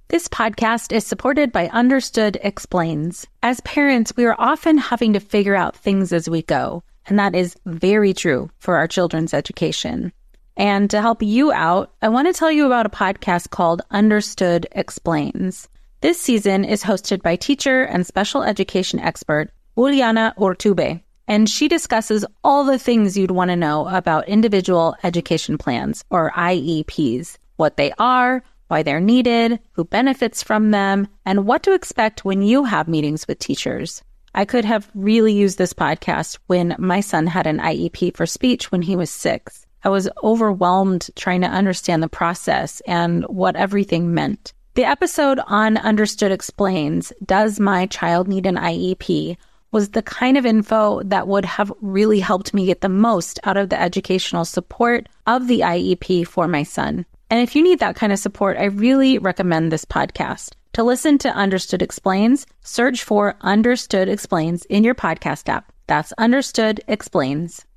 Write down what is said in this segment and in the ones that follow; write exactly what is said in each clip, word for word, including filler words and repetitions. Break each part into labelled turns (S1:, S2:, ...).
S1: This podcast is supported by Understood Explains. As parents, we are often having to figure out things as we go, and that is very true for our children's education. And to help you out, I want to tell you about a podcast called Understood Explains. This season is hosted by teacher and special education expert Juliana Urtubey, and she discusses all the things you'd want to know about individual education plans, or I E Ps, what they are, why they're needed, who benefits from them, and what to expect when you have meetings with teachers. I could have really used this podcast when my son had an I E P for speech when he was six. I was overwhelmed trying to understand the process and what everything meant. The episode on Understood Explains, Does My Child Need an I E P?, was the kind of info that would have really helped me get the most out of the educational support of the I E P for my son. And if you need that kind of support, I really recommend this podcast. To listen to Understood Explains, search for Understood Explains in your podcast app. That's Understood Explains.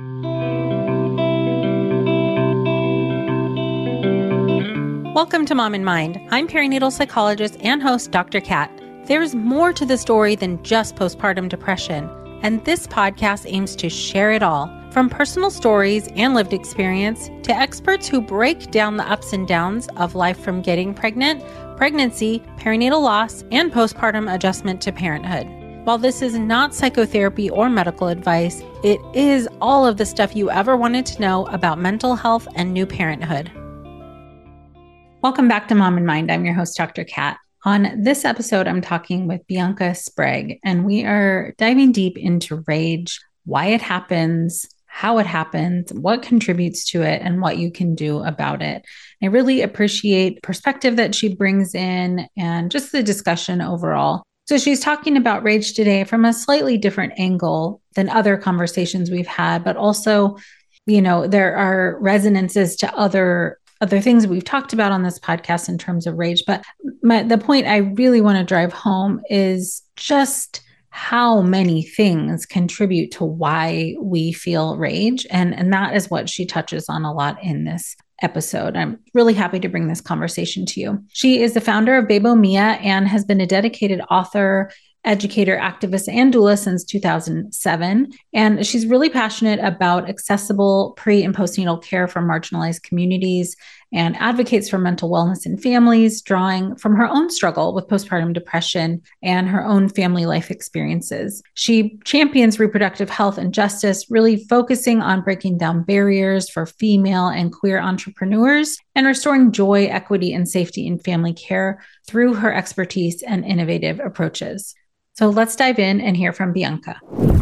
S1: Welcome to Mom in Mind. I'm perinatal psychologist and host Doctor Kat. There's more to the story than just postpartum depression, and this podcast aims to share it all, from personal stories and lived experience to experts who break down the ups and downs of life from getting pregnant, pregnancy, perinatal loss, and postpartum adjustment to parenthood. While this is not psychotherapy or medical advice, it is all of the stuff you ever wanted to know about mental health and new parenthood. Welcome back to Mom in Mind. I'm your host, Doctor Kat. On this episode, I'm talking with Bianca Sprague, and we are diving deep into rage, why it happens, how it happens, what contributes to it, and what you can do about it. I really appreciate perspective that she brings in and just the discussion overall. So she's talking about rage today from a slightly different angle than other conversations we've had, but also, you know, there are resonances to other other things we've talked about on this podcast in terms of rage. But my, the point I really want to drive home is just how many things contribute to why we feel rage. And, and that is what she touches on a lot in this episode. I'm really happy to bring this conversation to you. She is the founder of Bebo Mia and has been a dedicated author, educator, activist, and doula since two thousand seven. And she's really passionate about accessible pre and postnatal care for marginalized communities and advocates for mental wellness in families, drawing from her own struggle with postpartum depression and her own family life experiences. She champions reproductive health and justice, really focusing on breaking down barriers for female and queer entrepreneurs and restoring joy, equity, and safety in family care through her expertise and innovative approaches. So let's dive in and hear from Bianca.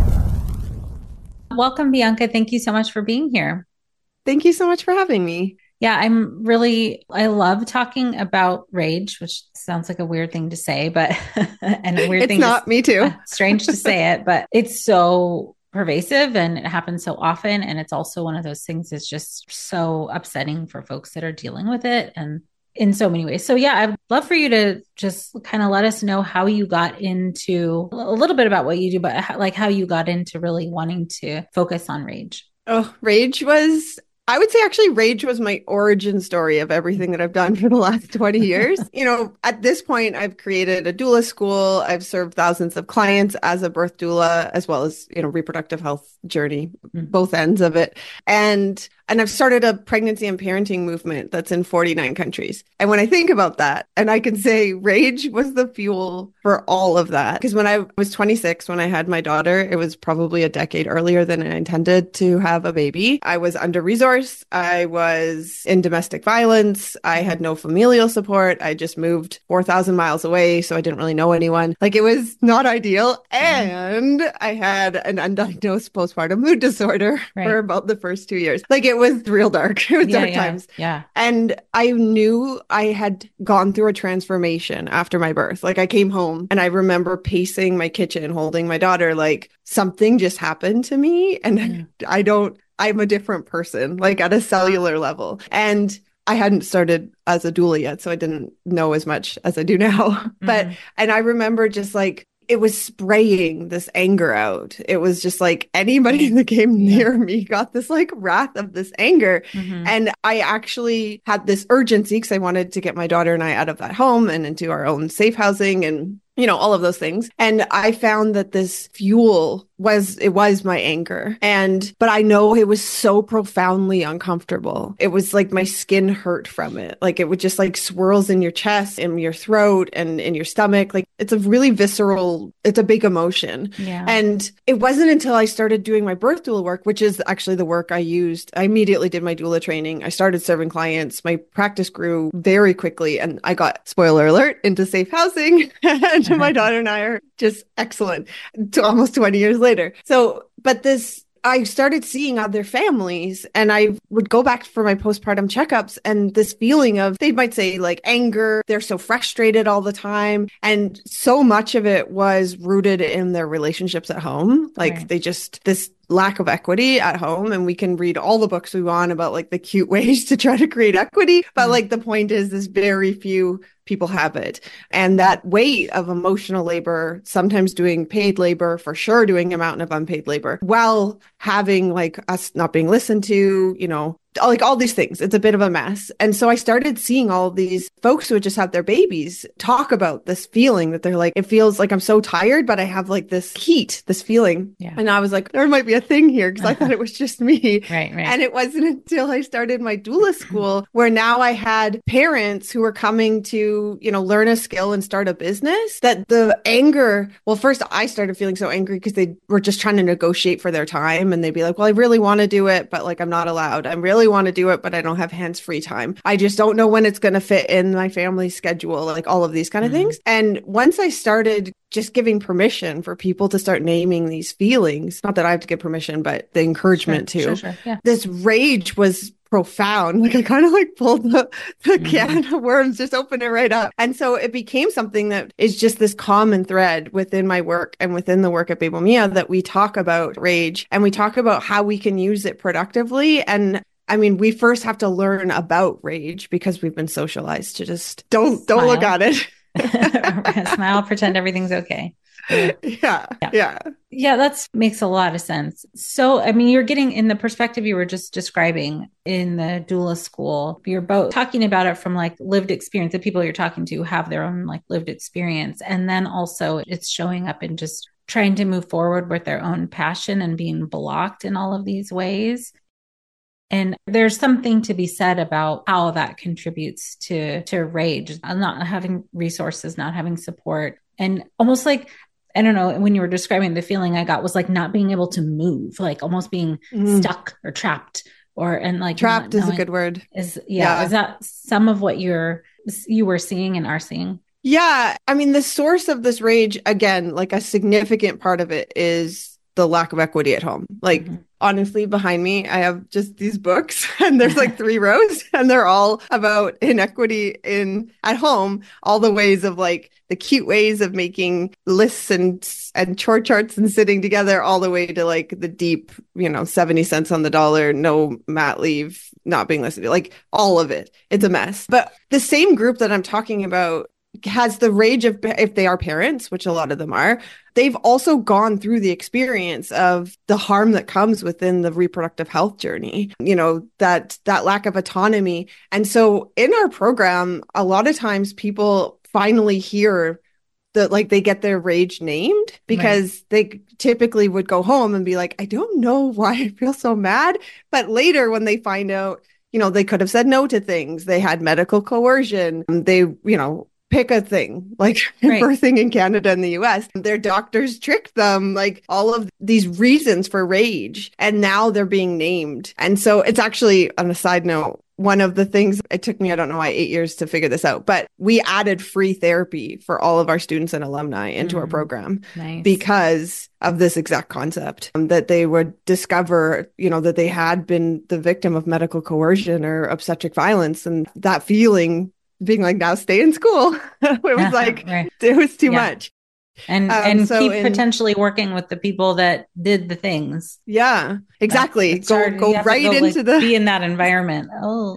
S1: Welcome, Bianca. Thank you so much for being here.
S2: Thank you so much for having me.
S1: Yeah, I'm really, I love talking about rage, which sounds like a weird thing to say, but, and a weird
S2: it's
S1: thing.
S2: It's not,
S1: to,
S2: me too.
S1: uh, strange to say it, but it's so pervasive and it happens so often. And it's also one of those things that's just so upsetting for folks that are dealing with it and in so many ways. So yeah, I'd love for you to just kind of let us know how you got into a little bit about what you do, but how, like how you got into really wanting to focus on rage.
S2: Oh, rage was, I would say actually rage was my origin story of everything that I've done for the last twenty years. You know, at this point, I've created a doula school. I've served thousands of clients as a birth doula, as well as, you know, reproductive health journey, mm-hmm. both ends of it. And And I've started a pregnancy and parenting movement that's in forty-nine countries. And when I think about that, and I can say rage was the fuel for all of that. Because when I was twenty-six, when I had my daughter, it was probably a decade earlier than I intended to have a baby. I was under-resourced. I was in domestic violence. I had no familial support. I just moved four thousand miles away, so I didn't really know anyone. Like, it was not ideal. And I had an undiagnosed postpartum mood disorder right. for about the first two years. Like, it was real dark. It was
S1: yeah,
S2: dark
S1: yeah,
S2: times.
S1: Yeah.
S2: And I knew I had gone through a transformation after my birth. Like, I came home and I remember pacing my kitchen, holding my daughter, like something just happened to me. And mm. I don't, I'm a different person, like at a cellular level. And I hadn't started as a doula yet, so I didn't know as much as I do now. Mm-hmm. But, and I remember just like, it was spraying this anger out. It was just like anybody that came near yeah. me got this like wrath of this anger. Mm-hmm. And I actually had this urgency because I wanted to get my daughter and I out of that home and into our own safe housing and, you know, all of those things. And I found that this fuel was, it was my anger. And, but I know it was so profoundly uncomfortable. It was like my skin hurt from it. Like it would just like swirls in your chest, in your throat and in your stomach. Like it's a really visceral, it's a big emotion.
S1: Yeah.
S2: And it wasn't until I started doing my birth doula work, which is actually the work I used. I immediately did my doula training. I started serving clients. My practice grew very quickly and I got, spoiler alert, into safe housing. And my daughter and I are just excellent to almost twenty years later. So, but this, I started seeing other families and I would go back for my postpartum checkups and this feeling of, they might say like anger, they're so frustrated all the time. And so much of it was rooted in their relationships at home. Like right. they just, this lack of equity at home. And we can read all the books we want about like the cute ways to try to create equity. But mm-hmm. like the point is, there's very few people have it. And that weight of emotional labor, sometimes doing paid labor, for sure doing a mountain of unpaid labor, while having like us not being listened to, you know, like all these things. It's a bit of a mess. And so I started seeing all these folks who had just had their babies talk about this feeling that they're like, it feels like I'm so tired, but I have like this heat, this feeling.
S1: Yeah.
S2: And I was like, there might be a thing here because I thought it was just me.
S1: Right, right.
S2: And it wasn't until I started my doula school where now I had parents who were coming to, you know, learn a skill and start a business that the anger, well, first I started feeling so angry because they were just trying to negotiate for their time. And they'd be like, well, I really want to do it, but like, I'm not allowed. I'm really want to do it, but I don't have hands-free time. I just don't know when it's going to fit in my family's schedule, like all of these kind of mm-hmm. things. And once I started just giving permission for people to start naming these feelings, not that I have to give permission, but the encouragement
S1: sure,
S2: to,
S1: sure, sure. Yeah.
S2: This rage was profound. Like I kind of like pulled the, the mm-hmm. can of worms, just opened it right up. And so it became something that is just this common thread within my work and within the work at Babel Mia, that we talk about rage and we talk about how we can use it productively. And I mean, we first have to learn about rage because we've been socialized to just don't, don't look at it.
S1: Smile, pretend everything's okay.
S2: Yeah. Yeah. Yeah.
S1: Yeah. That makes a lot of sense. So, I mean, you're getting in the perspective you were just describing in the doula school, you're both talking about it from like lived experience. The people you're talking to have their own like lived experience. And then also it's showing up in just trying to move forward with their own passion and being blocked in all of these ways. And there's something to be said about how that contributes to, to rage, not having resources, not having support, and almost like, I don't know, when you were describing the feeling I got was like not being able to move, like almost being mm. stuck or trapped or, and like
S2: trapped is a good word.
S1: Is yeah, yeah. Is that some of what you're, you were seeing and are seeing?
S2: Yeah. I mean, the source of this rage, again, like a significant part of it is the lack of equity at home. Like, mm-hmm. honestly, behind me, I have just these books and there's like three rows and they're all about inequity in at home, all the ways of like the cute ways of making lists and, and chore charts and sitting together, all the way to like the deep, you know, seventy cents on the dollar, no mat leave, not being listened to, like all of it. It's a mess. But the same group that I'm talking about has the rage of, if they are parents, which a lot of them are, they've also gone through the experience of the harm that comes within the reproductive health journey, you know, that, that lack of autonomy. And so in our program, a lot of times people finally hear that, like they get their rage named because right. they typically would go home and be like, I don't know why I feel so mad. But later when they find out, you know, they could have said no to things, they had medical coercion, they, you know, pick a thing like right. birthing in Canada and the U S. Their doctors tricked them, like all of these reasons for rage. And now they're being named. And so it's actually, on a side note, one of the things, it took me, I don't know why, eight years to figure this out, but we added free therapy for all of our students and alumni into mm. our program
S1: nice.
S2: Because of this exact concept, um, that they would discover, you know, that they had been the victim of medical coercion or obstetric violence. And that feeling being like, now stay in school. It was like, right. it was too yeah. much.
S1: And um, and so keep in, potentially working with the people that did the things.
S2: Yeah, exactly. Go
S1: hard.
S2: go right
S1: go,
S2: into
S1: like,
S2: the
S1: be in that environment. Oh,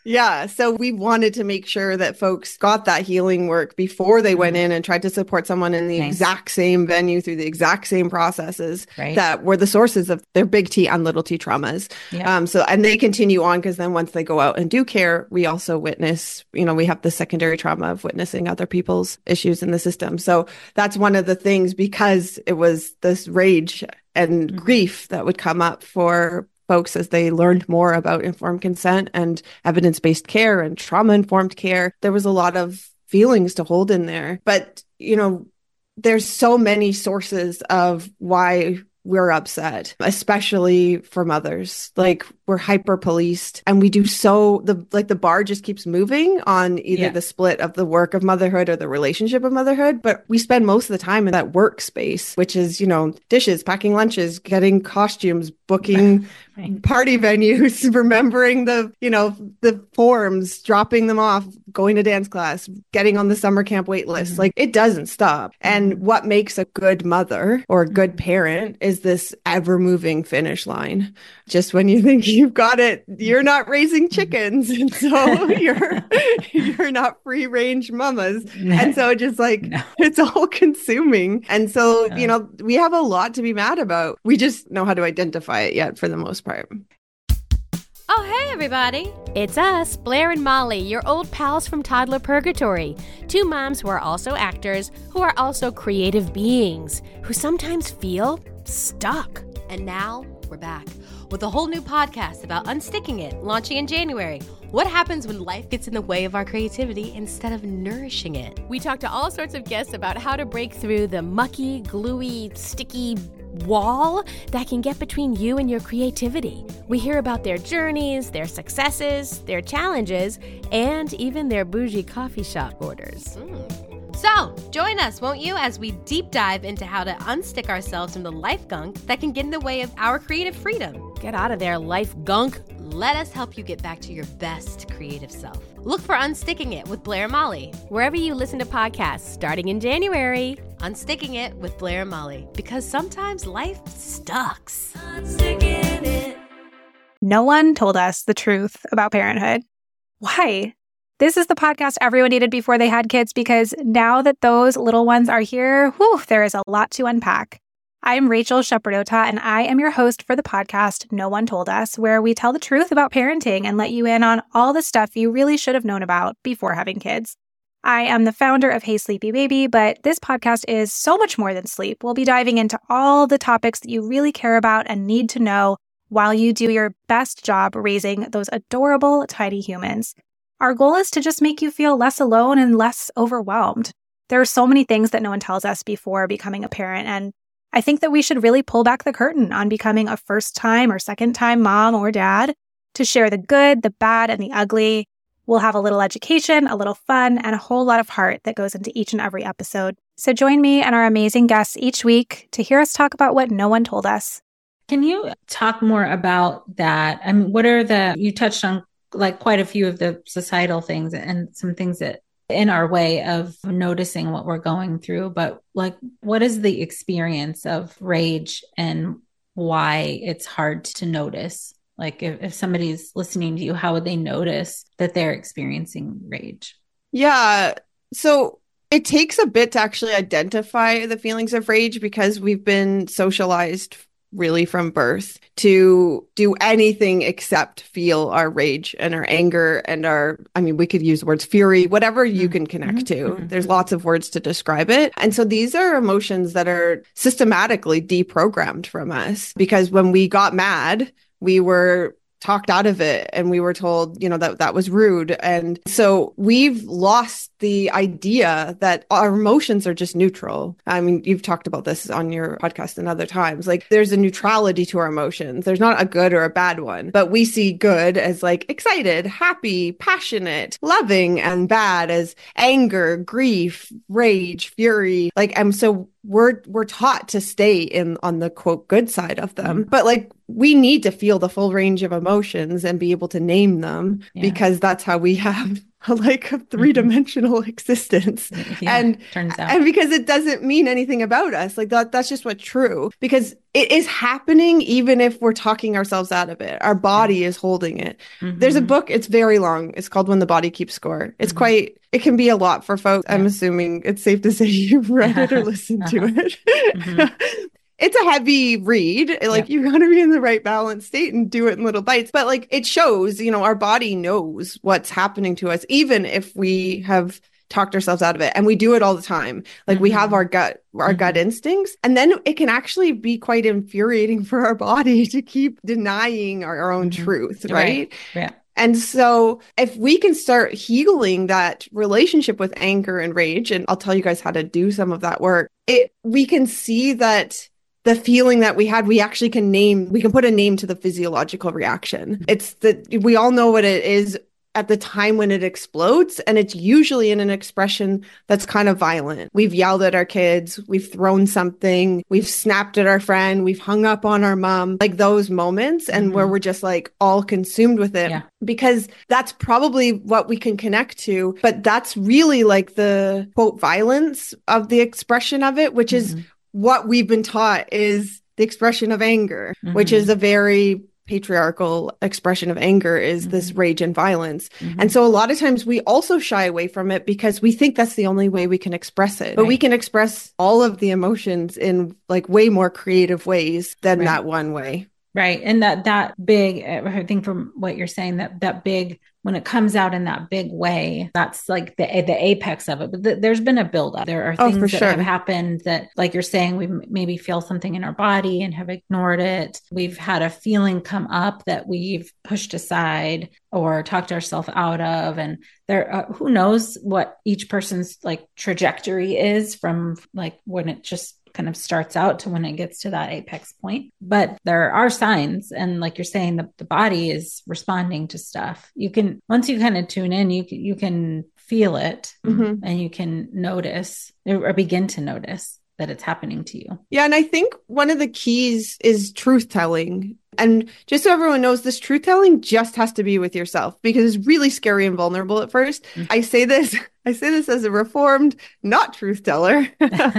S2: Yeah. So we wanted to make sure that folks got that healing work before they went in and tried to support someone in the
S1: Nice.
S2: exact same venue through the exact same processes
S1: Right.
S2: that were the sources of their big T and little T traumas.
S1: Yep.
S2: Um, so, and they continue on because then once they go out and do care, we also witness, you know, we have the secondary trauma of witnessing other people's issues in the system. So that's one of the things, because it was this rage and
S1: Mhm.
S2: grief that would come up for folks as they learned more about informed consent and evidence-based care and trauma-informed care. There was a lot of feelings to hold in there. But, you know, there's so many sources of why we're upset, especially for mothers. Like, we're hyper policed and we do so the like the bar just keeps moving on either
S1: Yeah.
S2: the split of the work of motherhood or the relationship of motherhood. But we spend most of the time in that workspace, which is, you know, dishes, packing lunches, getting costumes, booking
S1: Right.
S2: party venues, remembering the, you know, the forms, dropping them off, going to dance class, getting on the summer camp wait list.
S1: Mhm.
S2: Like, it doesn't stop. And
S1: Mhm.
S2: what makes a good mother or a good
S1: Mhm.
S2: parent is this ever moving finish line. Just when you think you've got it, you're not raising chickens. And so you're, you're not free range mamas. And so it just like,
S1: No.
S2: it's all consuming. And so,
S1: Yeah.
S2: you know, we have a lot to be mad about. We just know how to identify it yet for the most part.
S3: Oh, hey, everybody. It's us, Blair and Molly, your old pals from Toddler Purgatory. Two moms who are also actors, who are also creative beings, who sometimes feel stuck.
S4: And now we're back with a whole new podcast about unsticking it, launching in January. What happens when life gets in the way of our creativity instead of nourishing it?
S3: We talk to all sorts of guests about how to break through the mucky, gluey, sticky wall that can get between you and your creativity. We hear about their journeys, their successes, their challenges, and even their bougie coffee shop orders.
S4: Mm. So, join us, won't you, as we deep dive into how to unstick ourselves from the life gunk that can get in the way of our creative freedom.
S3: Get out of there, life gunk.
S4: Let us help you get back to your best creative self. Look for Unsticking It with Blair and Molly.
S3: Wherever you listen to podcasts, starting in January.
S4: Unsticking It with Blair and Molly. Because sometimes life sucks.
S5: No one told us the truth about parenthood. Why? This is the podcast everyone needed before they had kids, because now that those little ones are here, whew, there is a lot to unpack. I'm Rachel Shepardota, and I am your host for the podcast No One Told Us, where we tell the truth about parenting and let you in on all the stuff you really should have known about before having kids. I am the founder of Hey Sleepy Baby, but this podcast is so much more than sleep. We'll be diving into all the topics that you really care about and need to know while you do your best job raising those adorable, tiny humans. Our goal is to just make you feel less alone and less overwhelmed. There are so many things that no one tells us before becoming a parent, and I think that we should really pull back the curtain on becoming a first-time or second-time mom or dad to share the good, the bad, and the ugly. We'll have a little education, a little fun, and a whole lot of heart that goes into each and every episode. So join me and our amazing guests each week to hear us talk about what no one told us.
S1: Can you talk more about that? I mean, what are the, you touched on like quite a few of the societal things and some things that in our way of noticing what we're going through, but like, what is the experience of rage and why it's hard to notice? Like if, if somebody's listening to you, how would they notice that they're experiencing rage?
S2: Yeah. So it takes a bit to actually identify the feelings of rage because we've been socialized really from birth to do anything except feel our rage and our anger and our, I mean, we could use words fury, whatever you can connect
S1: Mm-hmm.
S2: to. There's lots of words to describe it. And so these are emotions that are systematically deprogrammed from us because when we got mad, we were talked out of it and we were told, you know, that that was rude. And so we've lost the idea that our emotions are just neutral. I mean, you've talked about this on your podcast and other times. Like there's a neutrality to our emotions. There's not a good or a bad one, but we see good as like excited, happy, passionate, loving, and bad as anger, grief, rage, fury. Like, and so we're we're taught to stay in on the quote good side of them.
S1: Mm-hmm.
S2: But like we need to feel the full range of emotions and be able to name them
S1: Yeah.
S2: because that's how we have like a three-dimensional mm-hmm. existence.
S1: Yeah,
S2: and
S1: turns out.
S2: And because it doesn't mean anything about us. Like that, that's just what's true, because it is happening even if we're talking ourselves out of it. Our body is holding it. Mm-hmm. There's a book, it's very long. It's called When the Body Keeps Score. It's mm-hmm. quite, it can be a lot for folks. Yeah. I'm assuming it's safe to say you've read it or listened uh-huh. to it. Mm-hmm. It's a heavy read. Like, yep. you got to be in the right balance state and do it in little bites. But like, it shows, you know, our body knows what's happening to us, even if we have talked ourselves out of it. And we do it all the time. Like mm-hmm. we have our gut, our mm-hmm. gut instincts. And then it can actually be quite infuriating for our body to keep denying our, our own mm-hmm. truth, right?
S1: right? Yeah.
S2: And so if we can start healing that relationship with anger and rage, and I'll tell you guys how to do some of that work, it we can see that the feeling that we had, we actually can name, we can put a name to the physiological reaction. It's that we all know what it is at the time when it explodes. And it's usually in an expression that's kind of violent. We've yelled at our kids, we've thrown something, we've snapped at our friend, we've hung up on our mom, like those moments, and mm-hmm. where we're just like all consumed with it.
S1: Yeah.
S2: Because that's probably what we can connect to. But that's really like the quote violence of the expression of it, which mm-hmm. is what we've been taught is the expression of anger, mm-hmm. which is a very patriarchal expression of anger, is mm-hmm. this rage and violence. Mm-hmm. And so a lot of times we also shy away from it because we think that's the only way we can express it. But right. we can express all of the emotions in like way more creative ways than right. that one way.
S1: Right. And that, that big, I think from what you're saying, that, that big, when it comes out in that big way, that's like the the apex of it. But th- there's been a buildup. There are things
S2: oh,
S1: that
S2: sure.
S1: have happened that, like you're saying, we m- maybe feel something in our body and have ignored it. We've had a feeling come up that we've pushed aside or talked ourselves out of. And there, uh, who knows what each person's like trajectory is from like when it just kind of starts out to when it gets to that apex point. But there are signs. And like you're saying, the, the body is responding to stuff. You can, once you kind of tune in, you can, you can feel it mm-hmm. and you can notice or begin to notice that it's happening to you.
S2: Yeah. And I think one of the keys is truth telling. And just so everyone knows, this truth telling just has to be with yourself, because it's really scary and vulnerable at first. Mm-hmm. I say this, I say this as a reformed, not truth teller.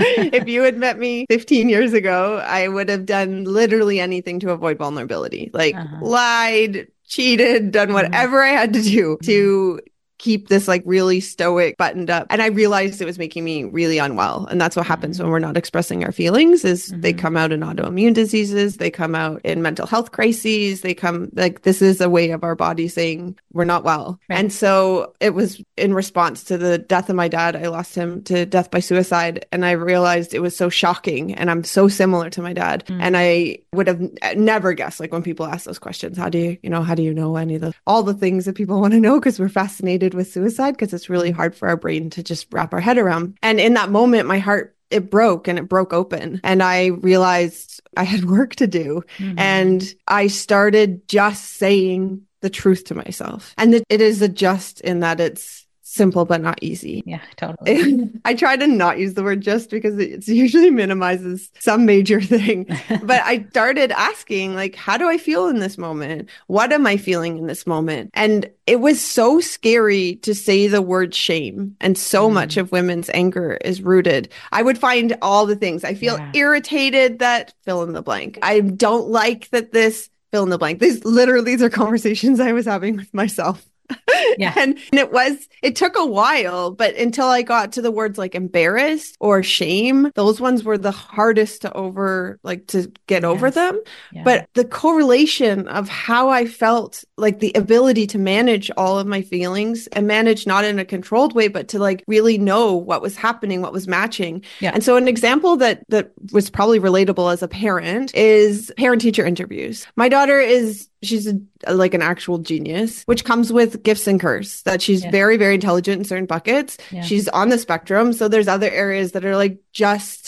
S2: If you had met me fifteen years ago, I would have done literally anything to avoid vulnerability, like uh-huh. lied, cheated, done whatever mm-hmm. I had to do to keep this like really stoic, buttoned up. And I realized it was making me really unwell. And that's what happens when we're not expressing our feelings, is mm-hmm. they come out in autoimmune diseases. They come out in mental health crises. They come like, this is a way of our body saying we're not well. Right. And so it was in response to the death of my dad. I lost him to death by suicide. And I realized it was so shocking. And I'm so similar to my dad. Mm-hmm. And I would have never guessed, like when people ask those questions, how do you, you know, how do you know any of the, all the things that people want to know? Because we're fascinated with suicide, because it's really hard for our brain to just wrap our head around. And in that moment, my heart, it broke and it broke open. And I realized I had work to do. Mm-hmm. And I started just saying the truth to myself. And it, it is a just in that it's simple, but not easy.
S1: Yeah, totally.
S2: I try to not use the word just because it usually minimizes some major thing. But I started asking, like, how do I feel in this moment? What am I feeling in this moment? And it was so scary to say the word shame. And so mm. much of women's anger is rooted. I would find all the things. I feel yeah. irritated that fill in the blank. I don't like that this fill in the blank. These literally, these are conversations I was having with myself.
S1: Yeah.
S2: And, and it was, it took a while, but until I got to the words like embarrassed or shame, those ones were the hardest to over, like to get yes. over them. Yeah. But the correlation of how I felt, like the ability to manage all of my feelings and manage not in a controlled way, but to like really know what was happening, what was matching.
S1: Yeah.
S2: And so an example that, that was probably relatable as a parent is parent-teacher interviews. My daughter is, she's a, like an actual genius, which comes with gifts and curse, that she's yeah. very, very intelligent in certain buckets. Yeah. She's on the spectrum. So there's other areas that are like just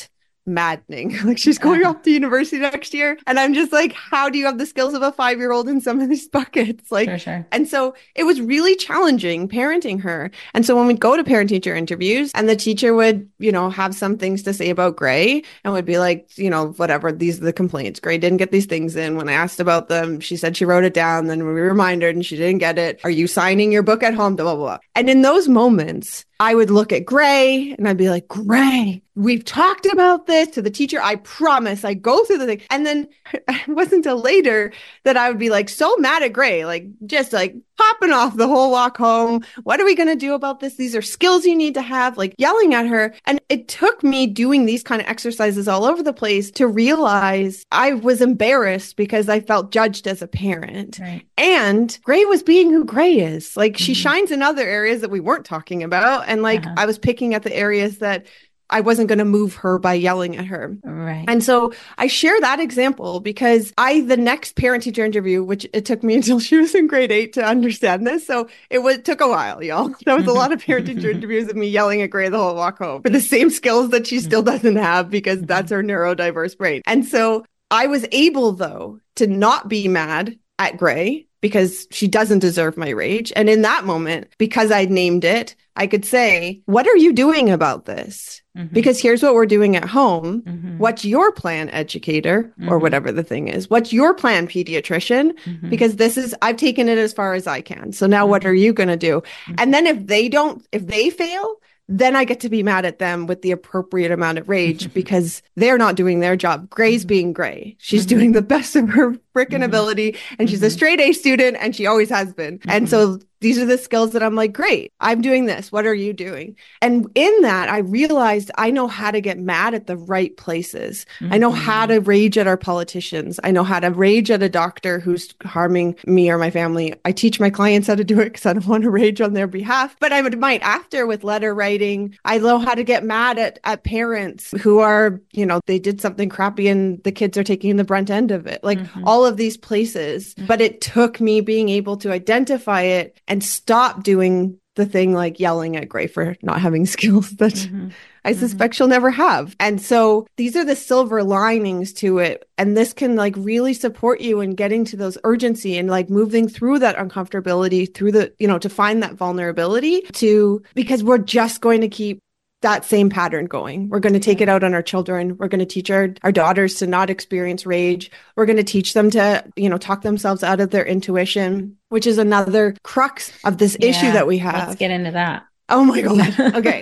S2: maddening. Like she's going
S1: Uh-huh.
S2: off to university next year. And I'm just like, how do you have the skills of a five-year-old in some of these buckets? Like,
S1: Sure, sure.
S2: and so it was really challenging parenting her. And so when we'd go to parent teacher interviews and the teacher would, you know, have some things to say about Gray and would be like, you know, whatever, these are the complaints. Gray didn't get these things in. When I asked about them, she said she wrote it down. Then we reminded her and she didn't get it. Are you signing your book at home? Blah, blah, blah. And in those moments, I would look at Gray and I'd be like, Gray, we've talked about this to the teacher. I promise. I go through the thing. And then it wasn't until later that I would be like so mad at Gray, like just like popping off the whole walk home. What are we going to do about this? These are skills you need to have, like yelling at her. And it took me doing these kind of exercises all over the place to realize I was embarrassed because I felt judged as a parent.
S1: Right.
S2: And Gray was being who Gray is. Like she
S1: Mhm.
S2: shines in other areas that we weren't talking about. And like
S1: Uh-huh.
S2: I was picking at the areas that I wasn't going to move her by yelling at her.
S1: Right.
S2: And so I share that example because I, the next parent teacher interview, which it took me until she was in grade eight to understand this. So it was, took a while, y'all. There was a lot of parent teacher interviews of me yelling at Gray the whole walk home for the same skills that she still doesn't have because that's her neurodiverse brain. And so I was able though to not be mad at Gray because she doesn't deserve my rage. And in that moment, because I'd named it, I could say, what are you doing about this?
S1: Mhm.
S2: Because here's what we're doing at home.
S1: Mhm.
S2: What's your plan, educator, or
S1: Mhm.
S2: whatever the thing is? What's your plan, pediatrician?
S1: Mhm.
S2: Because this is, I've taken it as far as I can. So now what are you going to do? And then if they don't, if they fail, then I get to be mad at them with the appropriate amount of rage because they're not doing their job. Gray's being Gray. She's
S1: Mhm.
S2: doing the best of her frickin'
S1: Mhm.
S2: ability. And she's a
S1: Mhm.
S2: straight A student and she always has been. And so these are the skills that I'm like, great, I'm doing this. What are you doing? And in that, I realized I know how to get mad at the right places. I know how to rage at our politicians. I know how to rage at a doctor who's harming me or my family. I teach my clients how to do it because I don't want to rage on their behalf. But I would might after with letter writing, I know how to get mad at, at parents who are, you know, they did something crappy and the kids are taking the brunt end of it. Like
S1: Mhm.
S2: all of these places. But it took me being able to identify it and stop doing the thing like yelling at Gray for not having skills that
S1: Mhm.
S2: I suspect she'll never have. And so these are the silver linings to it. And this can like really support you in getting to those urgency and like moving through that uncomfortability through the, you know, to find that vulnerability to, because we're just going to keep that same pattern going. We're going to take it out on our children. We're going to teach our, our daughters to not experience rage. We're going to teach them to, you know, talk themselves out of their intuition, which is another crux of this issue
S1: Yeah,
S2: that we have.
S1: Let's get into that.
S2: Oh my God. Okay.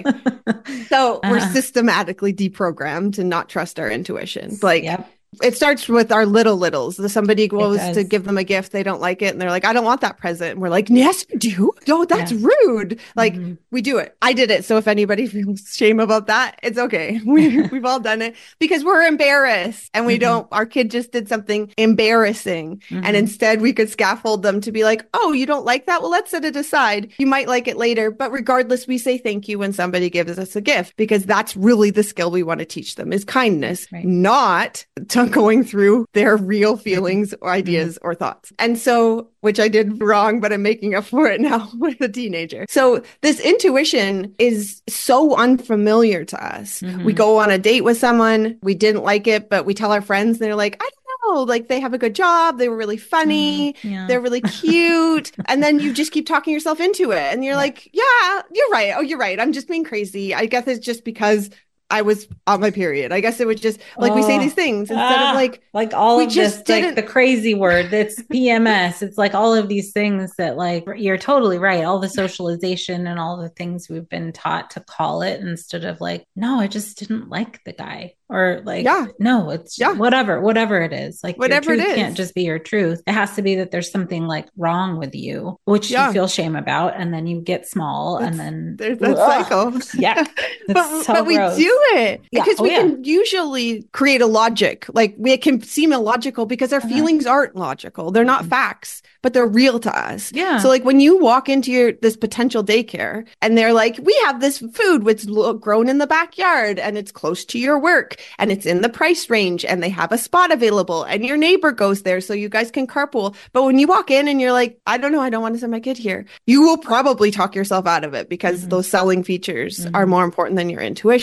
S2: So we're
S1: Uh-huh.
S2: systematically deprogrammed to not trust our intuition. Like
S1: Yep.
S2: it starts with our little littles. The somebody goes
S1: does.
S2: to give them a gift, they don't like it, and they're like, I don't want that present. And we're like, yes, you do. No, that's
S1: Yeah.
S2: rude. Like
S1: Mhm.
S2: we do it. I did it. So if anybody feels shame about that, it's okay. We, we've all done it because we're embarrassed and we
S1: Mhm.
S2: don't, our kid just did something embarrassing.
S1: Mhm.
S2: And instead we could scaffold them to be like, oh, you don't like that? Well, let's set it aside. You might like it later. But regardless, we say thank you when somebody gives us a gift because that's really the skill we want to teach them is kindness,
S1: Right.
S2: not to going through their real feelings or ideas or thoughts. And so, which I did wrong, but I'm making up for it now with a teenager. So this intuition is so unfamiliar to us.
S1: Mhm.
S2: We go on a date with someone, we didn't like it, but we tell our friends and they're like, I don't know, like they have a good job. They were really funny.
S1: Mm, yeah.
S2: They're really cute. And then you just keep talking yourself into it. And you're
S1: Yeah.
S2: like, yeah, you're right. Oh, you're right. I'm just being crazy. I guess it's just because I was on my period. I guess it was just like we say
S1: Oh.
S2: these things instead
S1: Ah,
S2: of like,
S1: like all
S2: we
S1: of
S2: just
S1: this, like
S2: didn't-
S1: the crazy word that's P M S. It's like all of these things that, like, you're totally right. All the socialization and all the things we've been taught to call it instead of like, no, I just didn't like the guy, or like,
S2: Yeah.
S1: no, it's
S2: Yeah.
S1: whatever, whatever it is. Like,
S2: Whatever
S1: your
S2: it
S1: truth
S2: is.
S1: can't just be your truth. It has to be that there's something like wrong with you, which
S2: Yeah.
S1: you feel shame about, and then you get small, and then
S2: there's that
S1: Ugh.
S2: cycle.
S1: Yeah.
S2: but
S1: It's so
S2: but we
S1: gross.
S2: do it
S1: Yeah.
S2: because
S1: Oh,
S2: we
S1: yeah.
S2: can usually create a logic. Like we it can seem illogical because our
S1: Uh-huh.
S2: feelings aren't logical. They're not facts, but they're real to us.
S1: Yeah.
S2: So like when you walk into your this potential daycare and they're like, we have this food which lo- grown in the backyard and it's close to your work and it's in the price range and they have a spot available and your neighbor goes there so you guys can carpool. But when you walk in and you're like, I don't know, I don't want to send my kid here, you will probably talk yourself out of it because
S1: Mhm.
S2: those selling features
S1: Mhm.
S2: are more important than your intuition.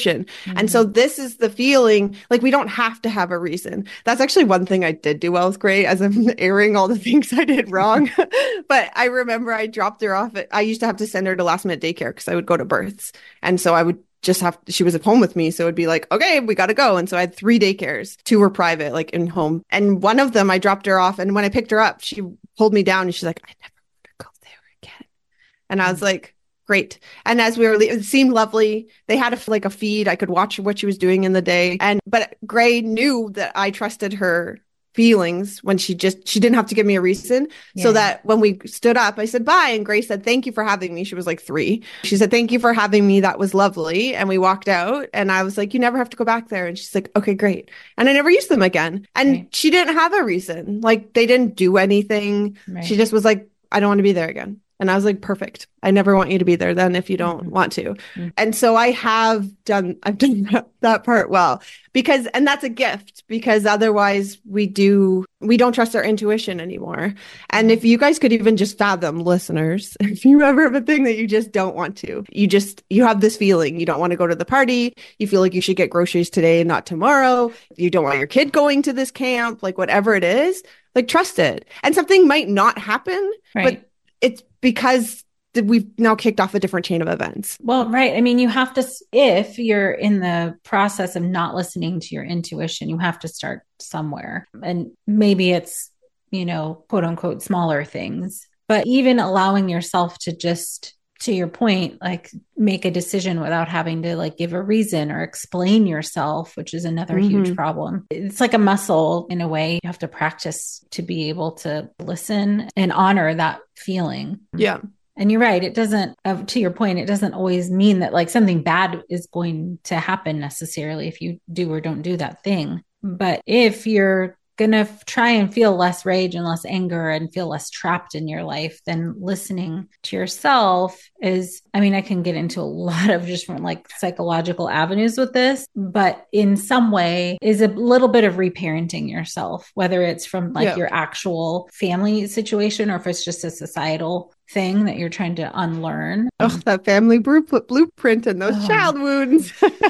S2: Mm-hmm. And so this is the feeling, like we don't have to have a reason. That's actually one thing I did do well with Gray, as I'm airing all the things I did wrong. But I remember I dropped her off at, I used to have to send her to last minute daycare because I would go to births. And so I would just have, she was at home with me. So it'd be like, okay, we got to go. And so I had three daycares. Two were private, like in home. And one of them, I dropped her off. And when I picked her up, she pulled me down and she's like, I never want to go there again. And I was like, great. And as we were, le- it seemed lovely. They had a, like a feed. I could watch what she was doing in the day. And, but Gray knew that I trusted her feelings when she just, she didn't have to give me a reason. Yeah. So that when we stood up, I said, bye. And Grace said, thank you for having me. She was like three. She said, thank you for having me. That was lovely. And we walked out and I was like, you never have to go back there. And she's like, okay, great. And I never used them again. And right. She didn't have a reason. Like they didn't do anything. Right. She just was like, I don't want to be there again. And I was like, perfect. I never want you to be there then if you don't mm-hmm. want to. Mm-hmm. And so I have done, I've done that, that part well because, and that's a gift because otherwise we do, we don't trust our intuition anymore. And if you guys could even just fathom, listeners, if you ever have a thing that you just don't want to, you just, you have this feeling, you don't want to go to the party. You feel like you should get groceries today and not tomorrow. You don't want your kid going to this camp, like whatever it is, like trust it. And something might not happen, right. But it's because we've now kicked off a different chain of events.
S1: Well, right. I mean, you have to, if you're in the process of not listening to your intuition, you have to start somewhere. And maybe it's, you know, quote unquote, smaller things, but even allowing yourself to just, to your point, like make a decision without having to like give a reason or explain yourself, which is another mm-hmm. huge problem. It's like a muscle in a way. You have to practice to be able to listen and honor that feeling.
S2: Yeah.
S1: And you're right. It doesn't, uh, to your point, it doesn't always mean that like something bad is going to happen necessarily if you do or don't do that thing. But if you're going to f- try and feel less rage and less anger and feel less trapped in your life, then listening to yourself is, I mean, I can get into a lot of different like psychological avenues with this, but in some way is a little bit of reparenting yourself, whether it's from like yeah. your actual family situation or if it's just a societal thing that you're trying to unlearn.
S2: Oh, that family blueprint and those oh. child wounds.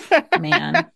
S1: Man,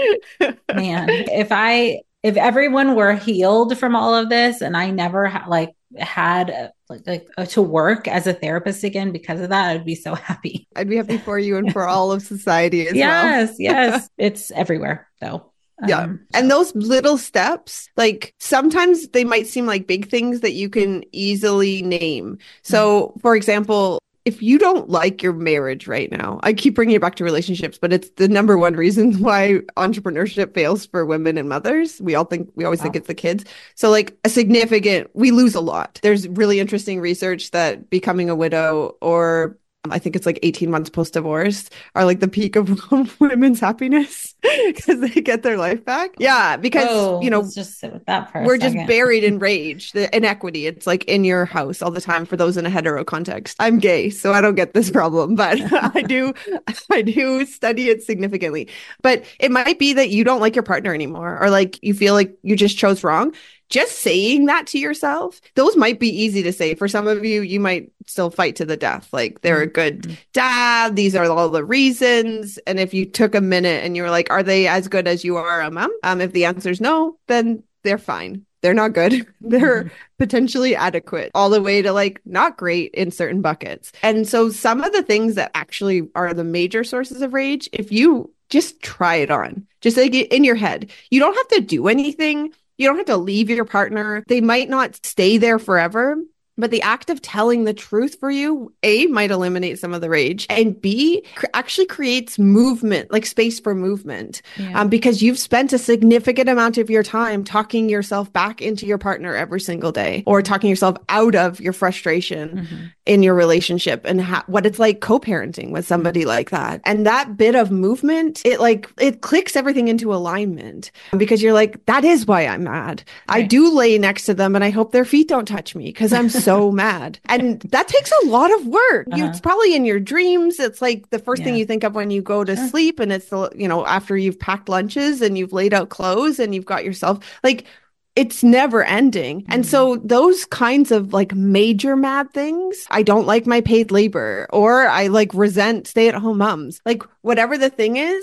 S1: man, if I, if everyone were healed from all of this and I never ha- like had uh, like, like uh, to work as a therapist again because of that, I'd be so happy.
S2: I'd be happy for you and for all of society as
S1: yes,
S2: well.
S1: Yes, yes. It's everywhere though.
S2: Yeah. Um, so. And those little steps, like sometimes they might seem like big things that you can easily name. So mm-hmm. for example, if you don't like your marriage right now, I keep bringing it back to relationships, but it's the number one reason why entrepreneurship fails for women and mothers. We all think, we always wow. think it's the kids. So like a significant, we lose a lot. There's really interesting research that becoming a widow or I think it's like eighteen months post-divorce are like the peak of women's happiness because they get their life back. Yeah, because, oh, you know,
S1: let's just sit with that for a
S2: we're
S1: second.
S2: just buried in rage, the inequity. It's like in your house all the time for those in a hetero context. I'm gay, so I don't get this problem, but I do, I do study it significantly. But it might be that you don't like your partner anymore or like you feel like you just chose wrong. Just saying that to yourself, those might be easy to say. For some of you, you might still fight to the death. Like they're a good dad. These are all the reasons. And if you took a minute and you were like, are they as good as you are a mom? Um, if the answer is no, then they're fine. They're not good. They're mm-hmm. potentially adequate all the way to like not great in certain buckets. And so some of the things that actually are the major sources of rage, if you just try it on, just like in your head, you don't have to do anything. You don't have to leave your partner. They might not stay there forever, but the act of telling the truth for you, A, might eliminate some of the rage, and B, cr- actually creates movement, like space for movement, yeah. um, because you've spent a significant amount of your time talking yourself back into your partner every single day, or talking yourself out of your frustration mm-hmm. in your relationship and ha- what it's like co-parenting with somebody like that. And that bit of movement, it like, it clicks everything into alignment because you're like, that is why I'm mad. Right. I do lay next to them and I hope their feet don't touch me because I'm so so mad. And that takes a lot of work. Uh-huh. You, it's probably in your dreams. It's like the first yeah. thing you think of when you go to sure. sleep. And it's, the, you know, after you've packed lunches and you've laid out clothes and you've got yourself like, it's never ending. Mm-hmm. And so those kinds of like major mad things, I don't like my paid labor or I like resent stay at home moms, like whatever the thing is,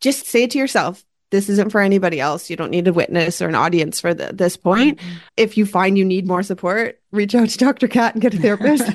S2: just say it to yourself. This isn't for anybody else. You don't need a witness or an audience for the, this point. Mm-hmm. If you find you need more support, reach out to Doctor Kat and get a therapist.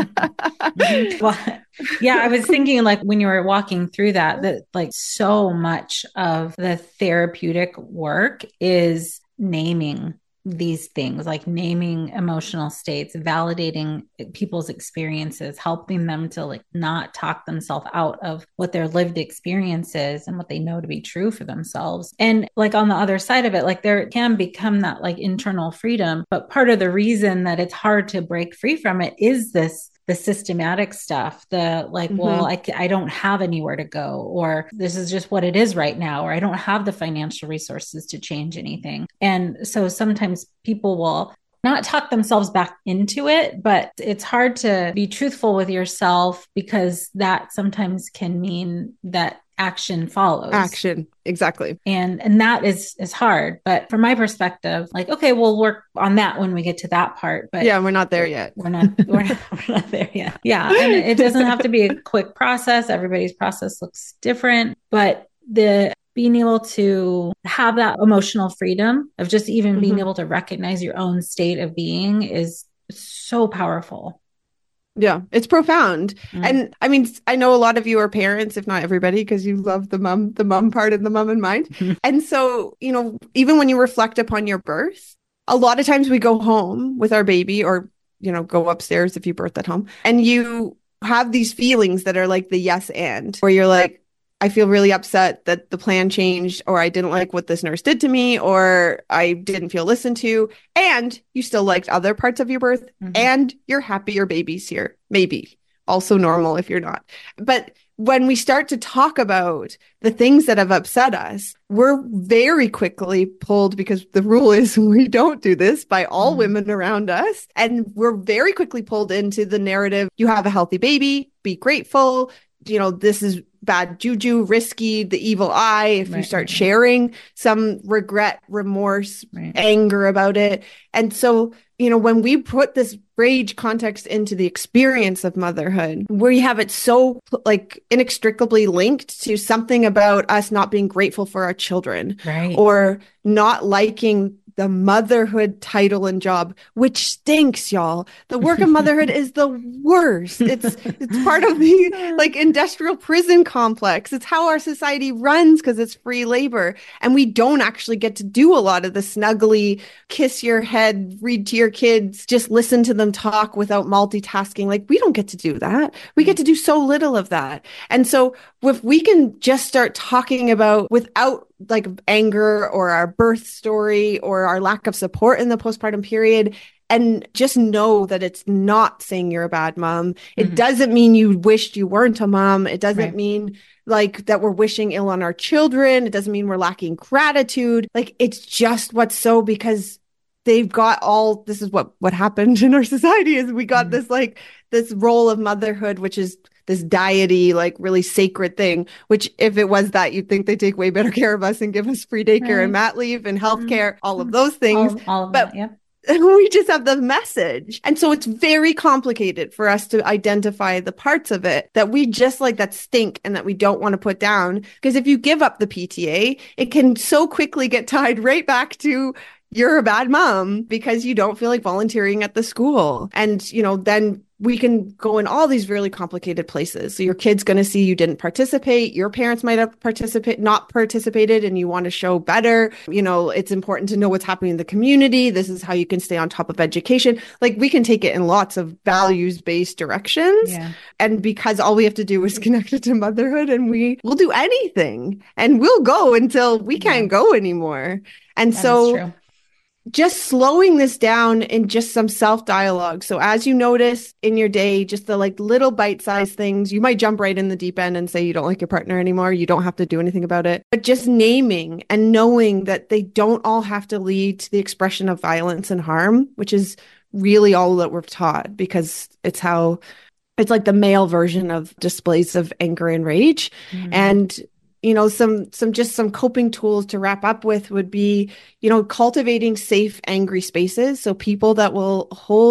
S1: mm-hmm. Well, yeah, I was thinking like when you were walking through that, that like so much of the therapeutic work is naming these things, like naming emotional states, validating people's experiences, helping them to like not talk themselves out of what their lived experience is and what they know to be true for themselves. And like on the other side of it, like there can become that like internal freedom. But part of the reason that it's hard to break free from it is this the systematic stuff, the like, mm-hmm. well, I, I don't have anywhere to go, or this is just what it is right now, or I don't have the financial resources to change anything. And so sometimes people will not talk themselves back into it, but it's hard to be truthful with yourself because that sometimes can mean that action follows.
S2: Action. Exactly.
S1: And and that is is hard. But from my perspective, like, okay, we'll work on that when we get to that part. But
S2: yeah, we're not there yet.
S1: We're not we're not, we're not there yet. Yeah. And it doesn't have to be a quick process. Everybody's process looks different. But the being able to have that emotional freedom of just even mm-hmm. being able to recognize your own state of being is so powerful.
S2: Yeah, it's profound. Mm. And I mean, I know a lot of you are parents, if not everybody, because you love the mom, the mom part and the mom in mind. Mm-hmm. And so, you know, even when you reflect upon your birth, a lot of times we go home with our baby or, you know, go upstairs if you birth at home and you have these feelings that are like the yes and, where you're like, I feel really upset that the plan changed, or I didn't like what this nurse did to me, or I didn't feel listened to. And you still liked other parts of your birth mm-hmm. and you're happy your baby's here. Maybe also normal if you're not. But when we start to talk about the things that have upset us, we're very quickly pulled, because the rule is we don't do this, by all mm-hmm. women around us. And we're very quickly pulled into the narrative. You have a healthy baby, be grateful. You know, this is bad juju, risky, the evil eye. If right, you start right. sharing some regret, remorse, right. anger about it. And so, you know, when we put this rage context into the experience of motherhood, where you have it so like inextricably linked to something about us not being grateful for our children
S1: right.
S2: or not liking the motherhood title and job, which stinks, y'all. The work of motherhood is the worst. It's it's part of the like industrial prison complex. It's how our society runs because it's free labor. And we don't actually get to do a lot of the snuggly, kiss your head, read to your kids, just listen to them talk without multitasking. Like we don't get to do that. We get to do so little of that. And so if we can just start talking about without like anger or our birth story or our lack of support in the postpartum period, and just know that it's not saying you're a bad mom. It mm-hmm. doesn't mean you wished you weren't a mom. It doesn't right. mean like that we're wishing ill on our children. It doesn't mean we're lacking gratitude. Like it's just what's so, because they've got all, this is what, what happened in our society is we got mm-hmm. this like this role of motherhood, which is this deity, like really sacred thing, which if it was that, you'd think they take way better care of us and give us free daycare right. and mat leave and healthcare, mm-hmm. all of those things.
S1: All, all of
S2: but
S1: that, yeah.
S2: we just have the message. And so it's very complicated for us to identify the parts of it that we just like that stink and that we don't want to put down. Because if you give up the P T A, it can so quickly get tied right back to you're a bad mom because you don't feel like volunteering at the school. And, you know, then we can go in all these really complicated places. So your kid's going to see you didn't participate. Your parents might have participate, not participated, and you want to show better. You know, it's important to know what's happening in the community. This is how you can stay on top of education. Like we can take it in lots of values-based directions. Yeah. And because all we have to do is connect it to motherhood, and we will do anything and we'll go until we can't yeah. go anymore. And
S1: that
S2: so just slowing this down in just some self-dialogue. So as you notice in your day, just the like little bite-sized things, you might jump right in the deep end and say you don't like your partner anymore. You don't have to do anything about it. But just naming and knowing that they don't all have to lead to the expression of violence and harm, which is really all that we're taught, because it's how it's like the male version of displays of anger and rage. Mm-hmm. And you know, some, some, just some coping tools to wrap up with would be, you know, cultivating safe, angry spaces. So people that will hold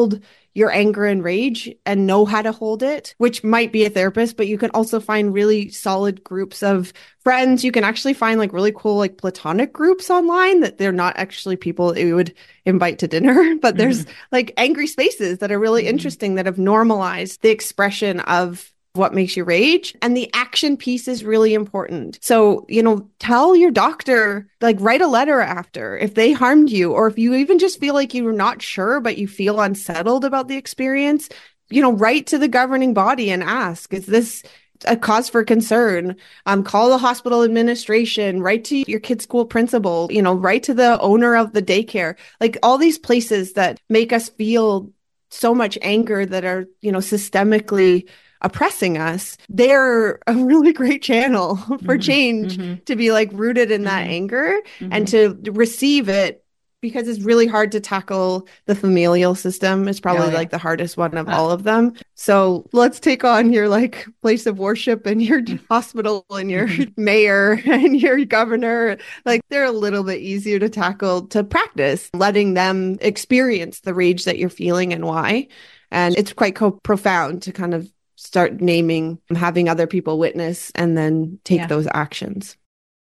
S2: your anger and rage and know how to hold it, which might be a therapist, but you can also find really solid groups of friends. You can actually find like really cool, like platonic groups online that they're not actually people that you would invite to dinner, but there's mm-hmm. like angry spaces that are really mm-hmm. interesting that have normalized the expression of what makes you rage. And the action piece is really important. So, you know, tell your doctor, like write a letter after if they harmed you, or if you even just feel like you're not sure, but you feel unsettled about the experience, you know, write to the governing body and ask, is this a cause for concern? Um, call the hospital administration, write to your kid's school principal, you know, write to the owner of the daycare, like all these places that make us feel so much anger that are, you know, systemically oppressing us. They're a really great channel for mm-hmm, change mm-hmm. to be like rooted in that mm-hmm. anger mm-hmm. and to receive it, because it's really hard to tackle the familial system. It's probably oh, yeah. like the hardest one of uh, all of them. So let's take on your like place of worship and your hospital and your mayor and your governor. Like they're a little bit easier to tackle, to practice letting them experience the rage that you're feeling and why. And it's quite co- profound to kind of start naming, having other people witness, and then take yeah. those actions.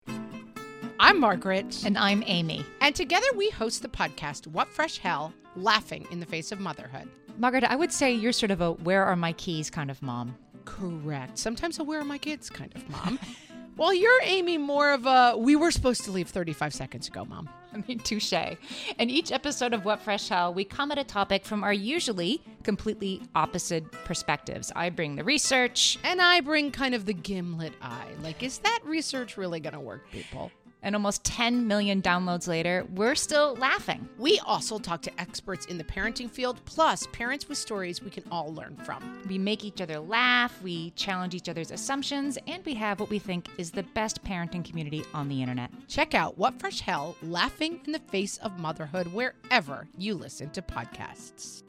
S6: I'm Margaret.
S7: And I'm Amy.
S6: And together we host the podcast, What Fresh Hell? Laughing in the Face of Motherhood.
S7: Margaret, I would say you're sort of a where are my keys kind of mom.
S6: Correct. Sometimes a where are my kids kind of mom. Well, you're, Amy, more of a we were supposed to leave thirty-five seconds ago, mom.
S7: I mean, touche. In each episode of What Fresh Hell, we come at a topic from our usually completely opposite perspectives. I bring the research.
S6: And I bring kind of the gimlet eye. Like, is that research really going to work, people?
S7: And almost ten million downloads later, we're still laughing.
S6: We also talk to experts in the parenting field, plus parents with stories we can all learn from.
S7: We make each other laugh, we challenge each other's assumptions, and we have what we think is the best parenting community on the internet.
S6: Check out What Fresh Hell? Laughing in the Face of Motherhood wherever you listen to podcasts.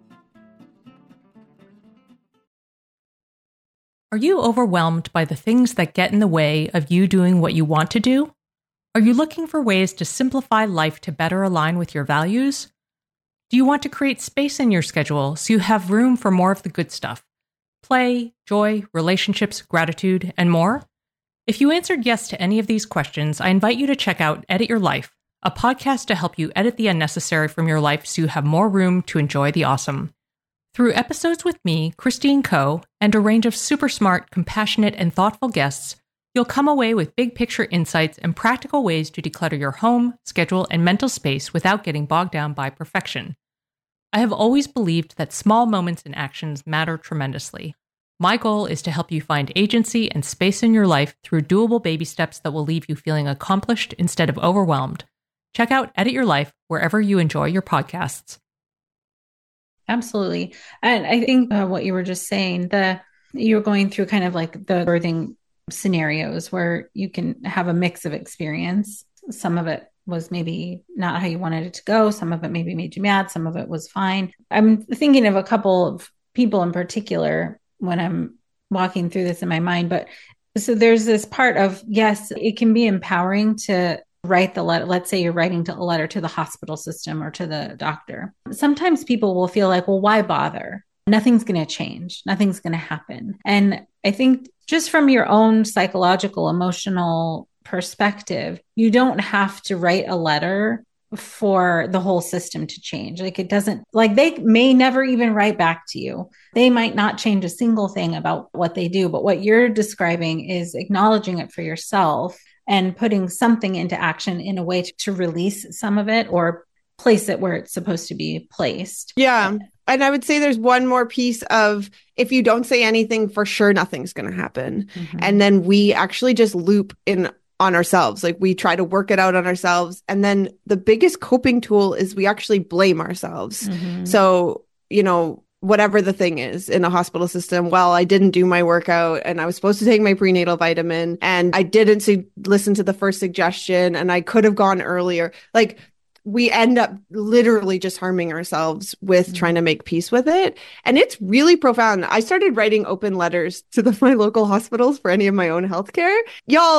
S8: Are you overwhelmed by the things that get in the way of you doing what you want to do? Are you looking for ways to simplify life to better align with your values? Do you want to create space in your schedule so you have room for more of the good stuff? Play, joy, relationships, gratitude, and more? If you answered yes to any of these questions, I invite you to check out Edit Your Life, a podcast to help you edit the unnecessary from your life so you have more room to enjoy the awesome. Through episodes with me, Christine Coe, and a range of super smart, compassionate, and thoughtful guests, you'll come away with big picture insights and practical ways to declutter your home, schedule, and mental space without getting bogged down by perfection. I have always believed that small moments and actions matter tremendously. My goal is to help you find agency and space in your life through doable baby steps that will leave you feeling accomplished instead of overwhelmed. Check out Edit Your Life wherever you enjoy your podcasts.
S1: Absolutely. And I think uh, what you were just saying, the you're going through kind of like the birthing scenarios where you can have a mix of experience. Some of it was maybe not how you wanted it to go. Some of it maybe made you mad. Some of it was fine. I'm thinking of a couple of people in particular when I'm walking through this in my mind. But so there's this part of, yes, it can be empowering to write the letter. Let's say you're writing to a letter to the hospital system or to the doctor. Sometimes people will feel like, well, why bother? Nothing's going to change. Nothing's going to happen. And I think just from your own psychological, emotional perspective, you don't have to write a letter for the whole system to change. Like it doesn't, like they may never even write back to you. They might not change a single thing about what they do, but what you're describing is acknowledging it for yourself and putting something into action in a way to, to release some of it or place it where it's supposed to be placed.
S2: Yeah. And I would say there's one more piece of if you don't say anything, for sure, nothing's going to happen. Mm-hmm. And then we actually just loop in on ourselves. Like we try to work it out on ourselves. And then the biggest coping tool is we actually blame ourselves. Mm-hmm. So, you know, whatever the thing is in a hospital system, well, I didn't do my workout and I was supposed to take my prenatal vitamin and I didn't su- listen to the first suggestion and I could have gone earlier. Like we end up literally just harming ourselves with mm-hmm. trying to make peace with it. And it's really profound. I started writing open letters to the, my local hospitals for any of my own healthcare. Y'all,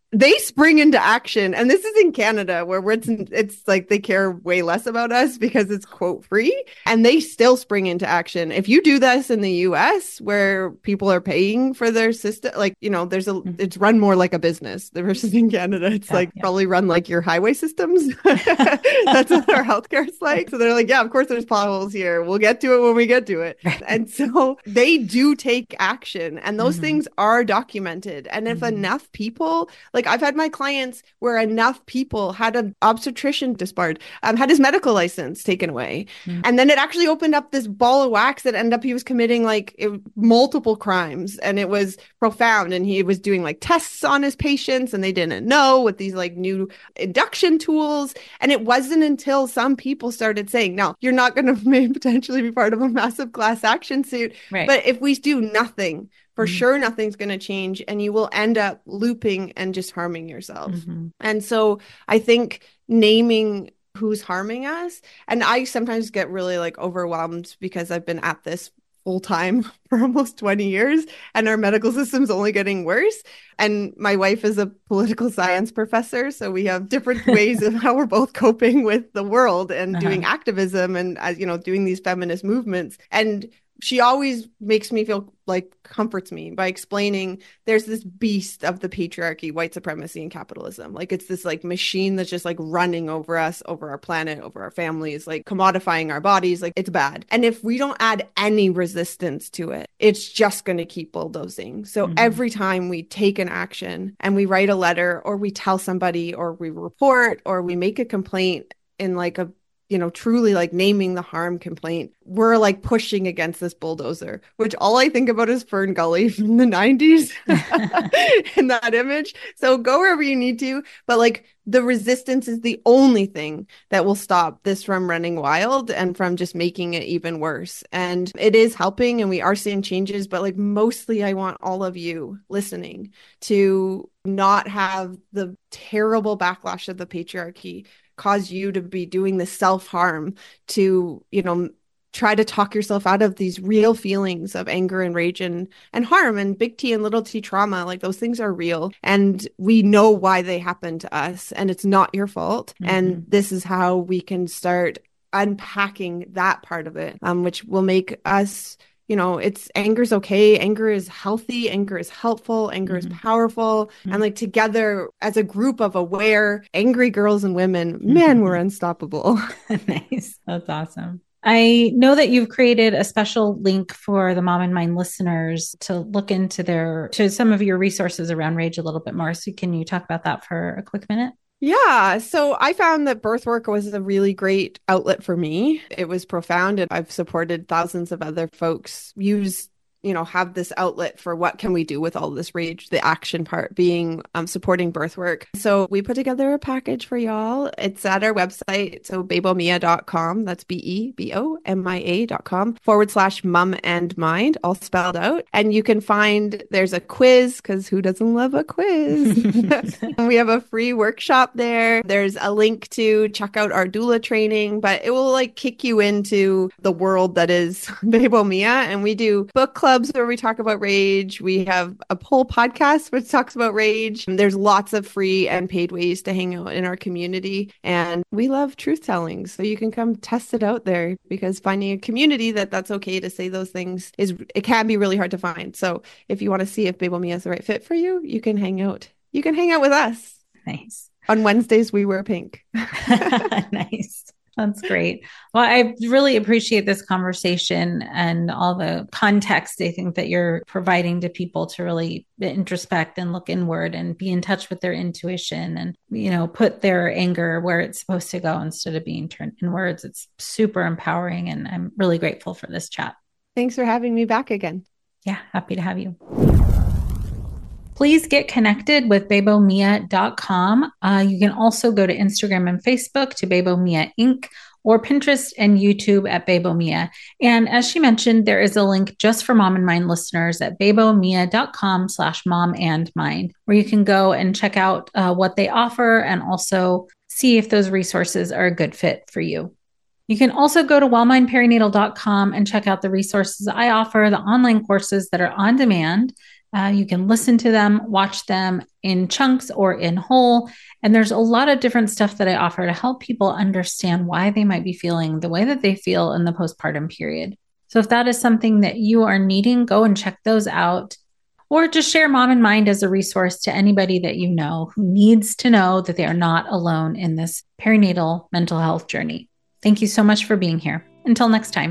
S2: they spring into action. And this is in Canada where it's, it's like they care way less about us because it's quote free, and they still spring into action. If you do this in the U S where people are paying for their system, like, you know, there's a, it's run more like a business versus in Canada. It's yeah, like yeah. probably run like your highway systems. That's what our healthcare is like. So they're like, yeah, of course there's potholes here. We'll get to it when we get to it. And so they do take action, and those mm-hmm. things are documented. And if mm-hmm. enough people, like I've had my clients where enough people had an obstetrician disbarred, um, had his medical license taken away. Mm-hmm. And then it actually opened up this ball of wax that ended up, he was committing like it, multiple crimes, and it was profound. And he was doing like tests on his patients, and they didn't know with these like new induction tools. And it wasn't until some people started saying, now you're not going to potentially be part of a massive class action suit. Right. But if we do nothing, for mm-hmm. sure, nothing's going to change, and you will end up looping and just harming yourself. Mm-hmm. And so I think naming who's harming us, and I sometimes get really like overwhelmed because I've been at this full time for almost twenty years, and our medical system's only getting worse. And my wife is a political science professor, so we have different ways of how we're both coping with the world and uh-huh. doing activism and, uh, you know, doing these feminist movements. And she always makes me feel like comforts me by explaining there's this beast of the patriarchy, white supremacy, and capitalism. Like it's this like machine that's just like running over us, over our planet, over our families, like commodifying our bodies. Like it's bad. And if we don't add any resistance to it, it's just going to keep bulldozing. So mm-hmm. every time we take an action and we write a letter, or we tell somebody, or we report, or we make a complaint in like a you know, truly like naming the harm complaint, we're like pushing against this bulldozer, which all I think about is Fern Gully from the nineties in that image. So go wherever you need to, but like the resistance is the only thing that will stop this from running wild and from just making it even worse. And it is helping, and we are seeing changes, but like mostly I want all of you listening to not have the terrible backlash of the patriarchy cause you to be doing the self-harm to, you know, try to talk yourself out of these real feelings of anger and rage and, and harm and big T and little t trauma. Like those things are real, and we know why they happen to us, and it's not your fault. Mm-hmm. And this is how we can start unpacking that part of it, um, which will make us, you know, it's anger is okay. Anger is healthy. Anger is helpful. Anger mm-hmm. is powerful. Mm-hmm. And like together as a group of aware, angry girls and women, mm-hmm. man, we're unstoppable.
S1: Nice. That's awesome. I know that you've created a special link for the Mom and Mind listeners to look into their, to some of your resources around rage a little bit more. So can you talk about that for a quick minute?
S2: Yeah. So I found that birth work was a really great outlet for me. It was profound, and I've supported thousands of other folks use, you know, have this outlet for what can we do with all this rage, the action part being um, supporting birth work. So we put together a package for y'all. It's at our website. So bebomia dot com. That's B E B O M I A dot com forward slash mum and mind, all spelled out. And you can find there's a quiz, because who doesn't love a quiz? We have a free workshop there. There's a link to check out our doula training, but it will like kick you into the world that is Bebomia. And we do book clubs where we talk about rage. We have a whole podcast which talks about rage. There's lots of free and paid ways to hang out in our community. And we love truth telling. So you can come test it out there, because finding a community that that's okay to say those things is, it can be really hard to find. So if you want to see if Bebomia is the right fit for you, you can hang out. You can hang out with us.
S1: Nice.
S2: On Wednesdays, we wear pink.
S1: Nice. That's great. Well, I really appreciate this conversation and all the context I think that you're providing to people to really introspect and look inward and be in touch with their intuition and, you know, put their anger where it's supposed to go instead of being turned inwards. It's super empowering, and I'm really grateful for this chat.
S2: Thanks for having me back again.
S1: Yeah, happy to have you. Please get connected with bebomia dot com. Uh, you can also go to Instagram and Facebook to Bebomia Incorporated, or Pinterest and YouTube at Bebomia. And as she mentioned, there is a link just for Mom and Mind listeners at bebomia dot com slash mom and mind, where you can go and check out uh, what they offer and also see if those resources are a good fit for you. You can also go to well mind perinatal dot com and check out the resources I offer, the online courses that are on demand, Uh, you can listen to them, watch them in chunks or in whole. And there's a lot of different stuff that I offer to help people understand why they might be feeling the way that they feel in the postpartum period. So if that is something that you are needing, go and check those out. Or just share Mom in Mind as a resource to anybody that you know who needs to know that they are not alone in this perinatal mental health journey. Thank you so much for being here. Until next time.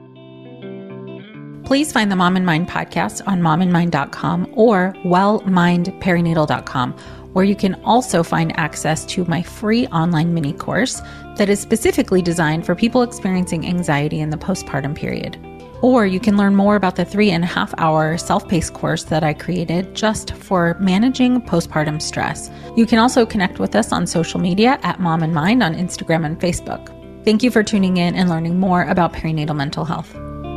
S1: Please find the Mom in Mind podcast on mom in mind dot com or well mind perinatal dot com, where you can also find access to my free online mini course that is specifically designed for people experiencing anxiety in the postpartum period. Or you can learn more about the three and a half hour self-paced course that I created just for managing postpartum stress. You can also connect with us on social media at Mom in Mind on Instagram and Facebook. Thank you for tuning in and learning more about perinatal mental health.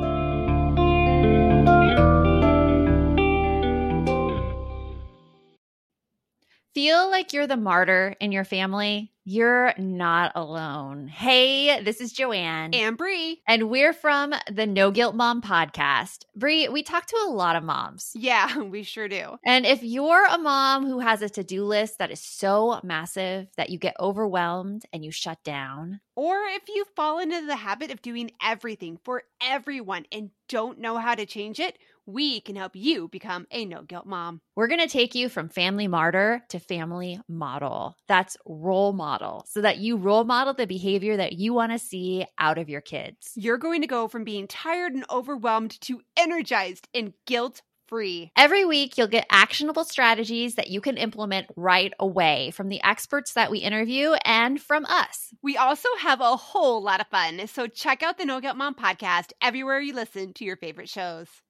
S9: Feel like you're the martyr in your family? You're not alone. Hey, this is Joanne.
S10: And Bree.
S9: And we're from the No Guilt Mom podcast. Bree, we talk to a lot of moms.
S10: Yeah, we sure do.
S9: And if you're a mom who has a to-do list that is so massive that you get overwhelmed and you shut down,
S10: or if you fall into the habit of doing everything for everyone and don't know how to change it, we can help you become a no-guilt mom.
S9: We're going to take you from family martyr to family model. That's role model, so that you role model the behavior that you want to see out of your kids.
S10: You're going to go from being tired and overwhelmed to energized and guilt-free.
S9: Every week, you'll get actionable strategies that you can implement right away from the experts that we interview and from us.
S10: We also have a whole lot of fun, so check out the No Guilt Mom podcast everywhere you listen to your favorite shows.